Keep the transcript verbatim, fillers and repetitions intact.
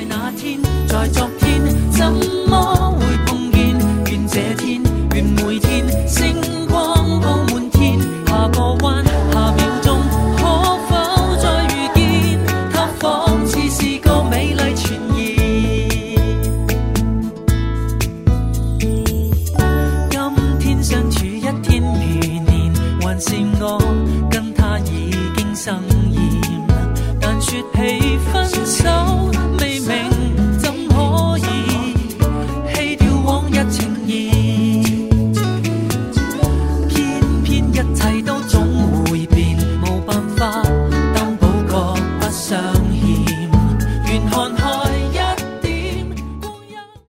那天，在昨天，怎麼會碰見？願這天，願每天，星光鋪滿天。下個彎，下秒鐘，可否再遇見？它仿似是個美麗傳言。今天相處一天如年，還是我跟他已經生厭。但說起分手。